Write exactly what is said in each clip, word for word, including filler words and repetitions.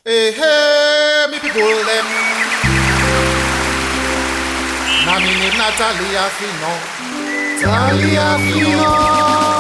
Hey, hey, me people them. Na mi name Natalia Fino. Natalia Fino.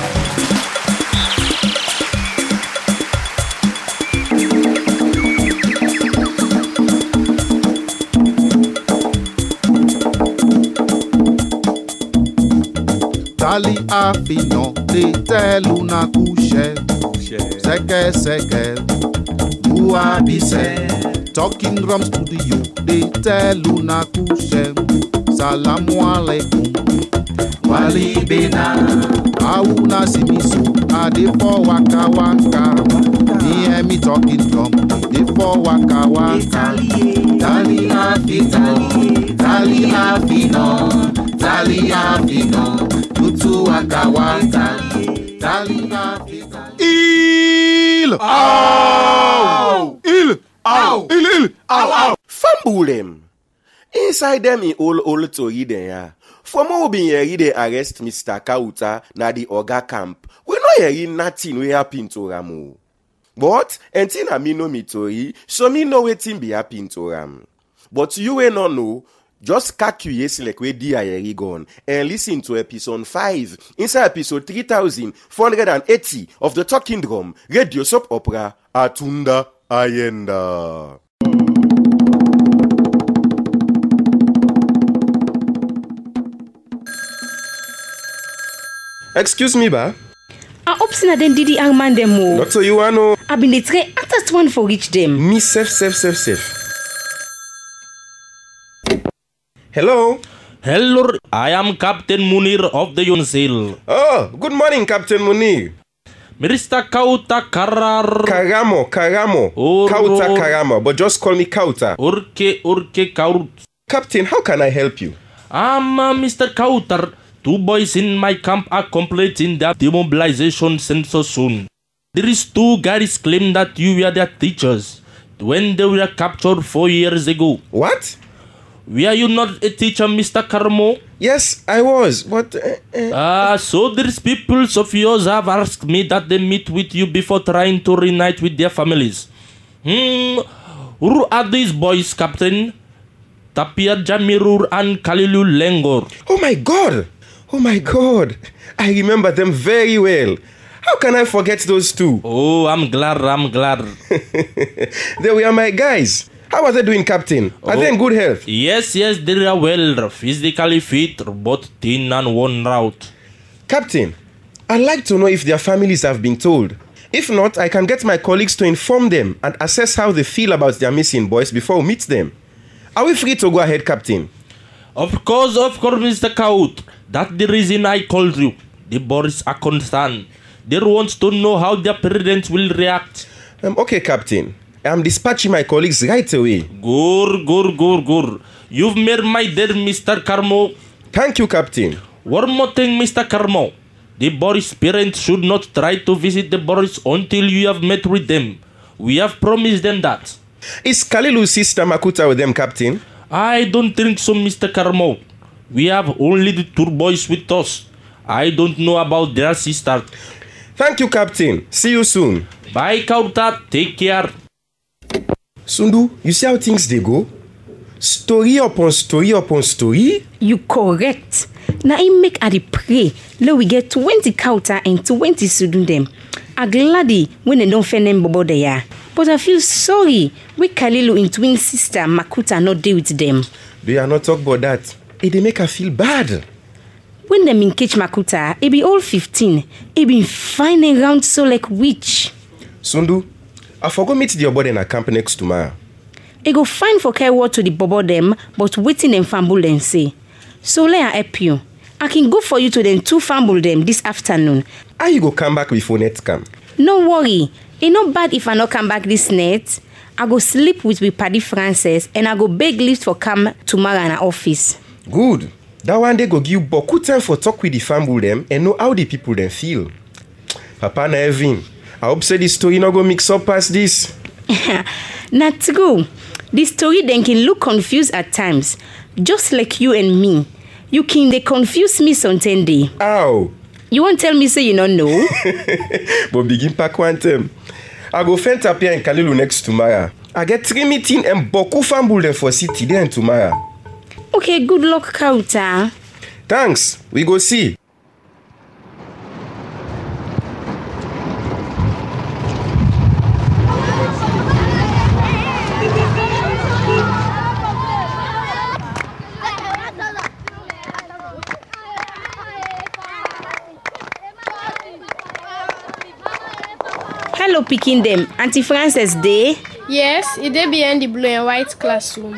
Natalia Fino, te tell una couche. Seke seke. Uabise, talking drum studio, they tell una kushe, salamu alaikum, wali bena, auna simisu, ade for waka waka, me and me talking drum, they for waka waka, tali afino, tali afino, tali afino, tutu waka waka, tali afino. Il! Ow! Il! Ow! Il! Il! Ow! Ow! Fumble them. Inside them in all old tori there. For more being here, they arrest Mister Kauta na the Oga camp. We no hearing nothing we happen to Ramu. But until I me know me tori, so me know wetin be happen to Ram. But you will not know. Just calculate like we D I gone and listen to episode five inside episode three thousand four hundred eighty of the Talking Drum Radio Soap Opera Atunda Ayenda. Excuse me, ba? I opsina den didi ang man dem mo. Not so you ano. I been the tray attest one for reach them. Me safe, safe, safe, safe. Hello. Hello, I am Captain Munir of the Yonsil. Oh, good morning, Captain Munir. Mister Kauta Karar. Karamo, Karamo. Or, Kauta or, Karamo, but just call me Kauta. Urke, Urke, Kaut. Captain, how can I help you? I'm uh, Mister Kautar. Two boys in my camp are completing their demobilization census soon. There is two guys claim that you were their teachers when they were captured four years ago. What? Were you not a teacher, Mister Karamo? Yes, I was, but... Ah, uh, uh, so these people of yours have asked me that they meet with you before trying to reunite with their families. Hmm, who are these boys, Captain? Tapia Jamirur and Kalilu Lengor. Oh my God! Oh my God! I remember them very well. How can I forget those two? Oh, I'm glad, I'm glad. They were my guys. How are they doing, Captain? Are oh, they in good health? Yes, yes, they are well. Physically fit, both thin and worn out. Captain, I'd like to know if their families have been told. If not, I can get my colleagues to inform them and assess how they feel about their missing boys before we meet them. Are we free to go ahead, Captain? Of course, of course, Mister Kaut. That's the reason I called you. The boys are concerned. They want to know how their parents will react. Um, okay, Captain. I'm dispatching my colleagues right away. Good, good, good, good. You've made my day, Mister Karmo. Thank you, Captain. One more thing, Mister Karmo. The boys' parents should not try to visit the boys until you have met with them. We have promised them that. Is Kalilu's sister Makuta with them, Captain? I don't think so, Mister Karmo. We have only the two boys with us. I don't know about their sister. Thank you, Captain. See you soon. Bye, Kauta. Take care. Sundu, you see how things they go? Story upon story upon story? You correct. Now I make a pray. Let we get twenty Kauta and twenty Sudundem. I'm glad when they don't find them bobo there. But I feel sorry when Kalilu and twin sister Makuta not deal with them. They are not talk about that. It they make her feel bad. When them in catch Makuta, it be all fifteen. It be finding around so like witch. Sundu, I forgot meet the body in a camp next tomorrow. I go find for care word to the bobo them, but waiting them fumble and say. So let I help you. I can go for you to them two fumble them this afternoon. How you go come back before net come? No worry. It's not bad if I not come back this night. I go sleep with with Paddy Francis and I go beg leave for come tomorrow in our office. Good. That one day go give beaucoup time for talk with the fumble them and know how the people them feel. Papa na Evin. I hope say this story not go mix up past this. Not true. This story then can look confused at times. Just like you and me. You can they confuse me something Ow. You won't tell me so you don't know? But begin pack one time. I go find Tapia and Kalilu next tomorrow. I get three meeting and Boku fumble them for city there and tomorrow. Okay, good luck, Kauta. Thanks. We go see. Hello, picking them. Auntie Frances Day. Yes, it dey behind the blue and white classroom.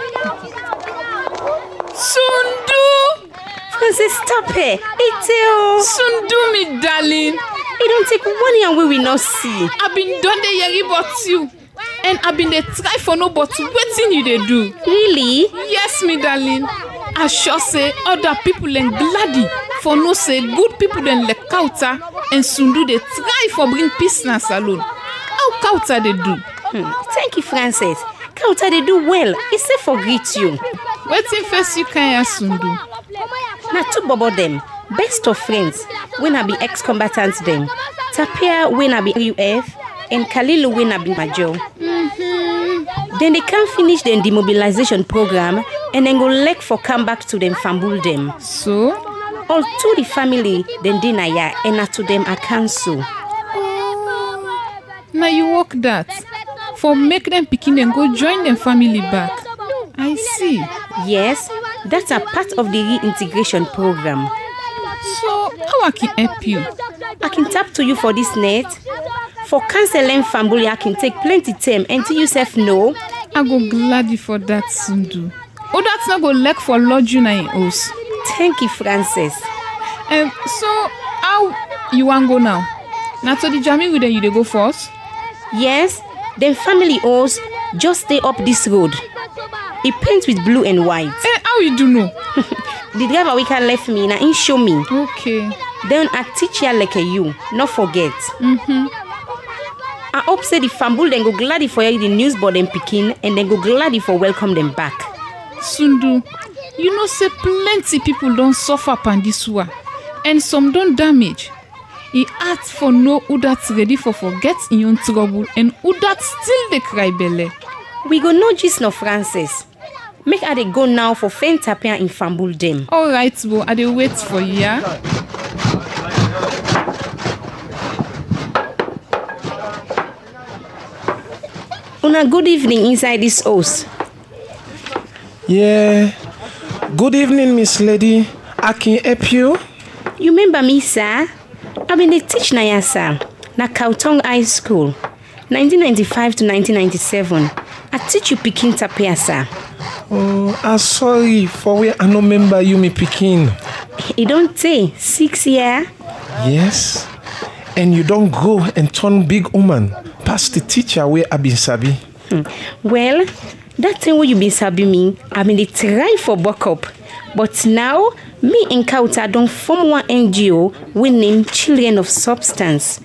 Sundu! Frances, stop here. Iteo. Sundu, me darling. It don't take one year we will not see. I been done the year about you. And I been dey try for no but waiting you they do. Really? Yes, me darling. I sure say other people and glady for no say good people then like Kauta and Sundu they try for bring peace na salon. How Kauta they do? Hmm. Thank you, Frances. Kauta they do well. It's safe for greet you. Waiting first you can ya Sundu. Na two bobo them. Best of friends. When I be ex-combatants them. Tapia when I be U F and Kalilu when I be Major. Mm-hmm. Then they can finish the demobilization program and then go leg for come back to them fambul them. So? All to the family then dinaya and not to them a cancel. Oh. Now you work that. For make them picking and go join them family back. I see. Yes, that's a part of the reintegration program. So, how I can help you? I can tap to you for this net. For canceling family, I can take plenty time until you self know. I go glad you for that, Sundu. Oh, that's not go leg for Lord Juna in house. Thank you, Frances. Um, so, how you want go now? Now to the jamming with them you they go first? Yes, then family house just stay up this road. It paints with blue and white. Eh, how you do know? The driver we can left me now and show me. Okay. Then I teach you like a you, not forget. Mm-hmm. I hope say the fambul then go gladdy for you the news board and picking and then go gladdy for welcome them back. Sundu, you know say plenty people don't suffer upon this war and some don't damage. He asked for no who that's ready for forget in your trouble and who that still they cry belly. We go no gist no Frances. Make her they go now for faint Tapia in fambul them. All right, bo, I dey wait for you, yeah? Una good evening inside this house. Yeah. Good evening, Miss Lady. I can help you? You remember me, sir? I've been a teach na ya, sir. Na Kautong High School. nineteen ninety-five to nineteen ninety-seven. I teach you picking Tapia, sir. Oh, I'm sorry for where I no remember you me picking. It don't say six year. Yes. And you don't go and turn big woman past the teacher where I been sabi. Hmm. Well, that time when you been sabi me, I been dey try for buck up. But now, me and Kauta don't form one N G O we name Children of Substance.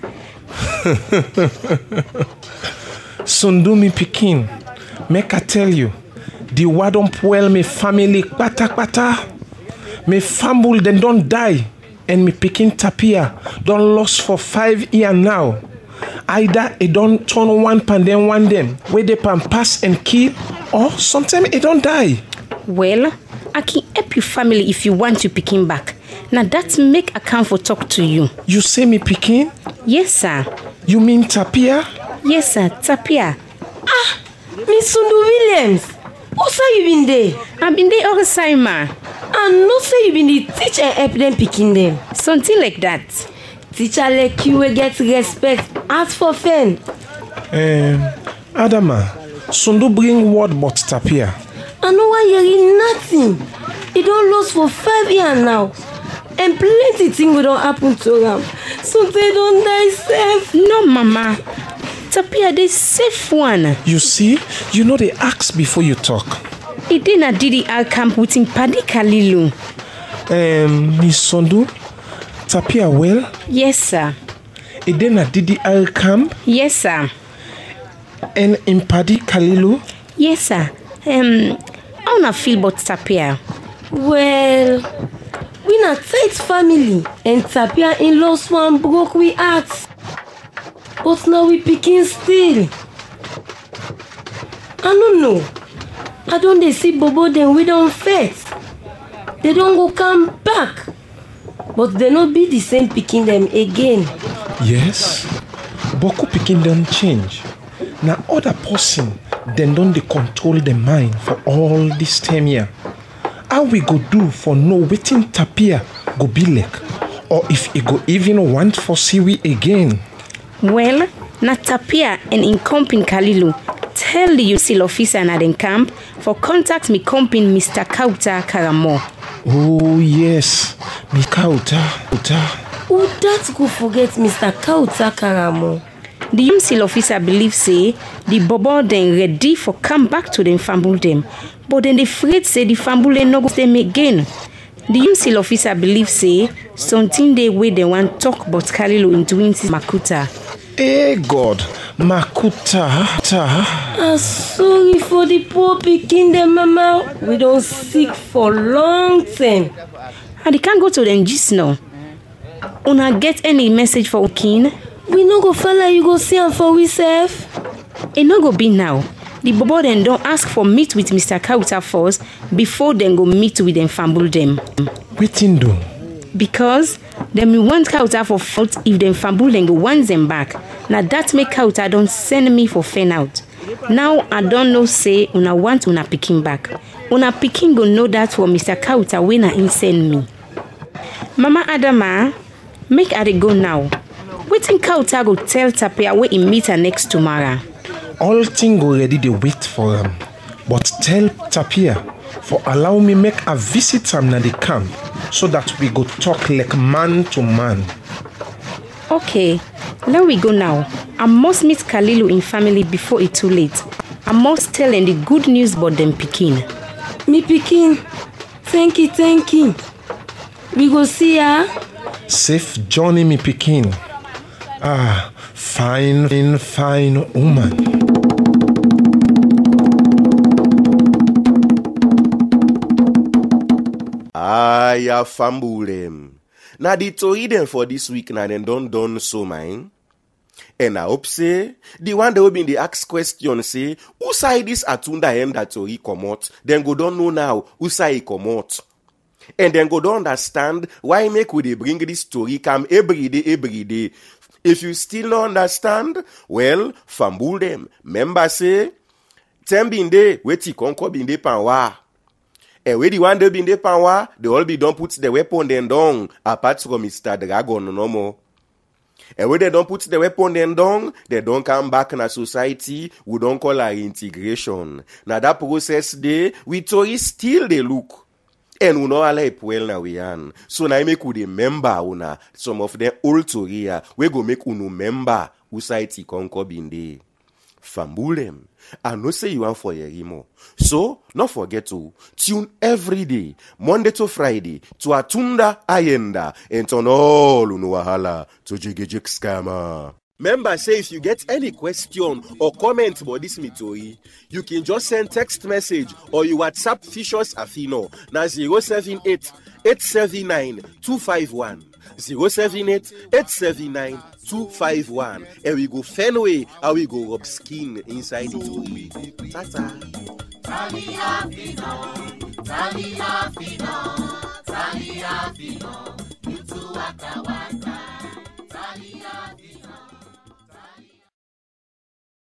Sundu me picking. Make I tell you, the wadon puel me family kwata kwata. Me fambul then don't die. And me picking Tapia don't lost for five years now. Either it don't turn one pan then one them where they pan pass and kill, or sometimes it don't die. Well, I can help your family if you want to pick him back. Now that make account for talk to you. You say me picking? Yes, sir. You mean Tapia? Yes, sir. Tapia. Ah, Miss Sundu Williams. Also you been there? I've been there all the time, ma. And no say you been the teacher and help them picking them. Something like that. Teacher like you will get respect. Ask for fame. Um, Adama, Sundu bring word but Tapia. I know why hearing nothing. He don't lose for five years now. And plenty things will don't happen to them. So they don't die safe. No, mama. Tapia, they safe one. You see, you know they ask before you talk. He didn't D D R camp with him Paddy Kalilu. Um, Miss Sundu, Tapia well? Yes, sir. He didn't D D R camp? Yes, sir. And in Paddy Kalilu? Yes, sir. Um, how na feel about Tapia? Well, we not tight family, and Tapia in-laws one broke we hearts. But now we pikin still. I don't know. I don't dey see Bobo then we don't fight. They don't go come back. But they not be the same picking them again. Yes. Boku picking them change. Now other person then don't they control the mind for all this time here. How we go do for no waiting Tapia go be like? Or if he go even want for see we again? Well, na Tapia and in comping Kalilu tell the U C L officer na den camp for contact me comping Mister Kauta Karamo. Oh yes, me Kauta. Kauta. Who that go forget Mister Kauta Karamo? The U C L officer believe say the Bobo then ready for come back to them fambul them, but then they afraid say the fambul no go them again. The U C L officer believe say something they way they want talk about Kalilu in doing Makuta. Hey God, Makuta. I'm sorry for the poor pikin them, Mama. We don't sick for long time. And they can't go to them just now. Una get any message for Okin? We no go follow you go see and for we self. It no go be now. The Bobo then don't ask for meet with Mister Kauta first before then go meet with them fambul them. Waiting do. Because them we want Kauta for fault if them fambul then go want them back. Now that make Kauta don't send me for fan out. Now I don't know say una want una picking back. Una picking go know that for Mister Kauta when I send me. Mama Adama, make I dey go now. Waiting Kauta go tell Tapia where he meet her next tomorrow. All thing already they wait for them. But tell Tapia for allow me make a visit am na the camp so that we go talk like man to man. Okay, let we go now. I must meet Kalilu in family before it's too late. I must tell them the good news about them Pekin. Me Pekin, thank you, thank you. We go see her. Safe journey, me Pekin. Ah, fine, fine, fine woman. Ah, ya fambulem. Na the tori dem for this week na dem don done so mine. And I hope say the one that will be the ask question say who side this Atunda end that tori comot? Then go don't know now who side he comot. And then go don't understand why make we dey bring this story come every day, every day. If you still don't understand, well, fambul them. Member say, ten binde, weti konko binde panwa. And where the one they binde panwa, they all be don't put the weapon then down, apart from Mister Dragon no more. And when they don't put the weapon then down, they don't come back in a society, we don't call our integration. Now that process they, we Tory still they look. And we know all well now we an. So now I make we remember una some of them old Tory we go make unu member who society conquer binde. Fambulem. I know say you want for Yerimo. So, not forget to tune every day, Monday to Friday, to Atunda Ayenda, and turn all unuwahala to Jigijik Scammer. Remember, say if you get any question or comment about this story, you can just send text message or you WhatsApp Fishers Afino na zero seven eight, eight seven nine, two five one. zero seven eight, eight seven nine, two five one. And we go Fenway and we go rub skin inside the story. Tata. Talia Fino, Talia Fino, Talia Fino, you two waka waka.